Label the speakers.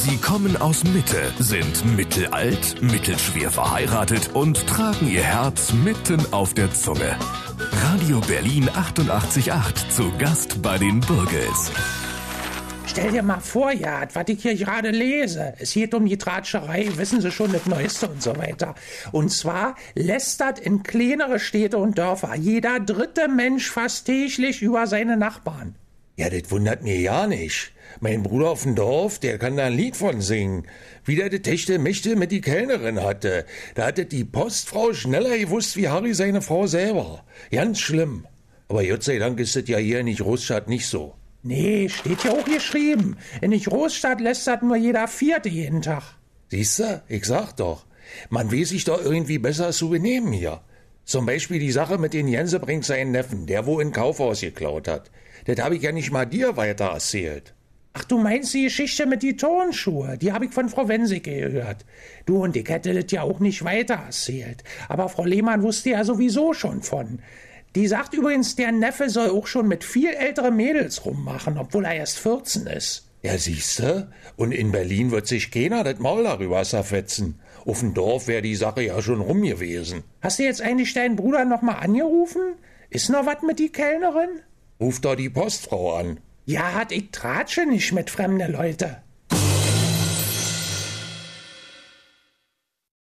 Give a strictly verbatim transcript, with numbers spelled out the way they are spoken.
Speaker 1: Sie kommen aus Mitte, sind mittelalt, mittelschwer verheiratet und tragen ihr Herz mitten auf der Zunge. Radio Berlin achtundachtzig Komma acht zu Gast bei den Burgels.
Speaker 2: Stell dir mal vor, Jad, was ich hier gerade lese. Es geht um die Tratscherei, wissen Sie schon, das Neueste und so weiter. Und zwar lästert in kleinere Städte und Dörfer jeder dritte Mensch fast täglich über seine Nachbarn.
Speaker 3: Ja, das wundert mir ja nicht. Mein Bruder auf dem Dorf, der kann da ein Lied von singen. Wie der de Techte Mächte mit die Kellnerin hatte. Da hatte die Postfrau schneller gewusst wie Harry seine Frau selber. Ganz schlimm. Aber Gott sei Dank ist das ja hier in die Großstadt nicht so.
Speaker 2: Nee, steht ja auch geschrieben. In die Großstadt lästert nur jeder Vierte jeden Tag.
Speaker 3: Siehste, ich sag doch. Man will sich doch irgendwie besser zu benehmen hier. Zum Beispiel die Sache mit den Jense bringt seinen Neffen, der wo in Kaufhaus geklaut hat. Das habe ich ja nicht mal dir weiter erzählt.
Speaker 2: Ach, du meinst die Geschichte mit die Turnschuhe? Die habe ich von Frau Wensicke gehört. Du, und ich hätte das ja auch nicht weiter erzählt. Aber Frau Lehmann wusste ja sowieso schon von. Die sagt übrigens, der Neffe soll auch schon mit viel älteren Mädels rummachen, obwohl er erst vierzehn ist.
Speaker 3: Ja, siehste, und in Berlin wird sich keiner das Maul darüber zerfetzen. Auf dem Dorf wäre die Sache ja schon rum gewesen.
Speaker 2: Hast du jetzt eigentlich deinen Bruder noch mal angerufen? Ist noch was mit die Kellnerin?
Speaker 3: Ruf da die Postfrau an.
Speaker 2: Ja, ich tratsche nicht mit fremden Leute.